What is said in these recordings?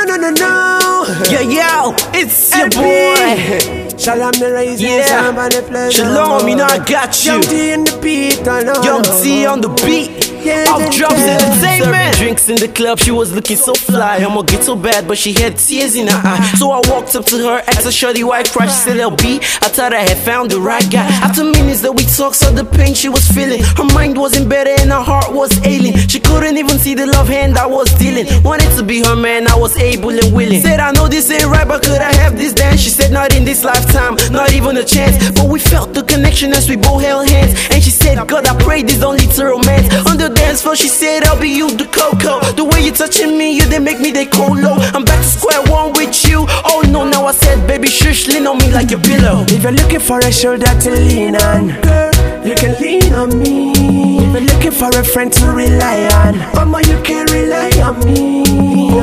no. Yo, it's your boy. Shalom the raising Yeah. Shalom, you know I got you. Young T in the beat, Young T on the beat. Off Drops Entertainment. Drinks in the club, she was looking so fly. I'ma get so bad, but she had tears in her eye. So I walked up to her, asked her shorty why cry. She said LB, I thought I had found the right guy. After minutes that we talked, saw the pain she was feeling. Her mind wasn't better and her heart was ailing. She couldn't even see the love hand I was dealing. Wanted to be her man, I was able and willing. Said I know this ain't right, but could I have this dance? She said not in this lifetime, not even a chance. But we felt the connection as we both held hands. And she said, God, I pray this don't lead to romance. On the dance floor, she said, I'll be you, the cocoa. The way you touching me, you didn't make me they cold low. I'm back to square one with you. Oh no, now I said, baby, shush, lean on me like a pillow. If you're looking for a shoulder to lean on, girl, you can lean on me. If you're looking for a friend to rely on, mama, you can rely on me. You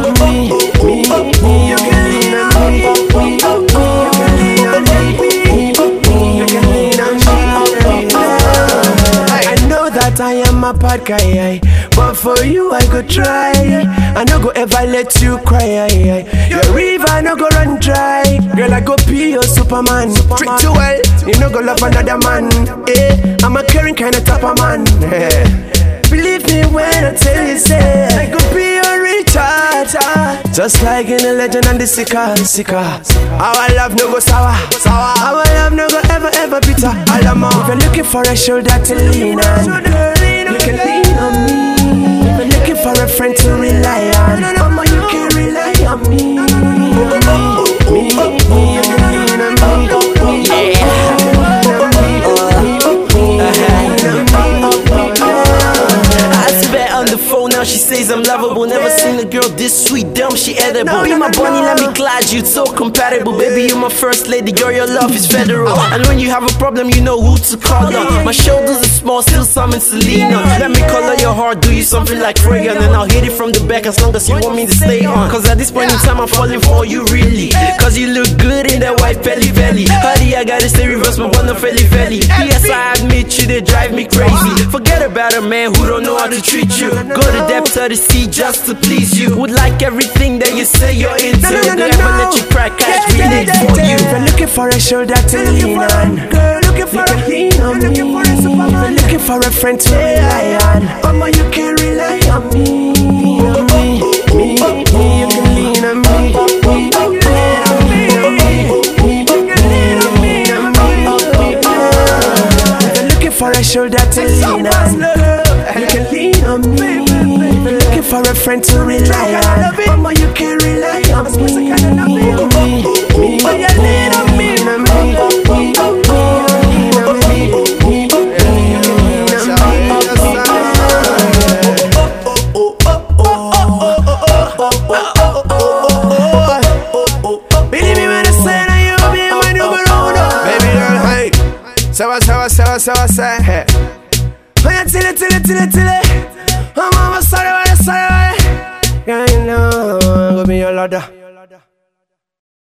can lean on me. You can lean on me. You can lean on me. I know that I am a bad guy, but for you I could try. I no go ever let you cry. Your river no go run dry. Girl, I go be your Superman. Treat you well, you no go love another man. I'm a caring kind of type of man. Believe me when I tell you, say I could be your recharge. Just like in the legend and the sicker. Our love no go sour. Our love no go ever bitter. If you're looking for a shoulder to lean on, you can lean on me. If you're looking for a friend to rely on, mama, you can rely on me. You can lean on me. Now she says I'm lovable. Never seen a girl this sweet, dumb, she edible. Be my bunny, let me glide you, so compatible. Baby, you're my first lady, girl, your love is federal. And when you have a problem, you know who to call on. My shoulders are small, still summon Selena. Let me color your heart, do you something like Freya. And then I'll hit it from the back as long as you want me to stay on. Cause at this point in time, I'm falling for you, really. Cause you look good in that white belly. Honey, I gotta stay reverse, my one of Felly. Yes, I admit you, they drive me crazy. Forget about a man who don't know how to treat you. Go to depths of the sea just to please you. Would like everything that you say you're into. Don't ever let you cry, cash relate for you. If you're looking for a shoulder to lean on, girl, looking for a lean on me. If you're looking for a friend to rely on, mama, you can rely on me. You can lean on me. If you're looking for a shoulder to lean on, you can lean on me. If you're looking for a friend to rely on, mama, you can rely on me. Believe me when I say that you'll be my number uno. Baby girl, hey. Say. Till it. I'm sorry. Yeah, you know, I'm gonna be your ladder.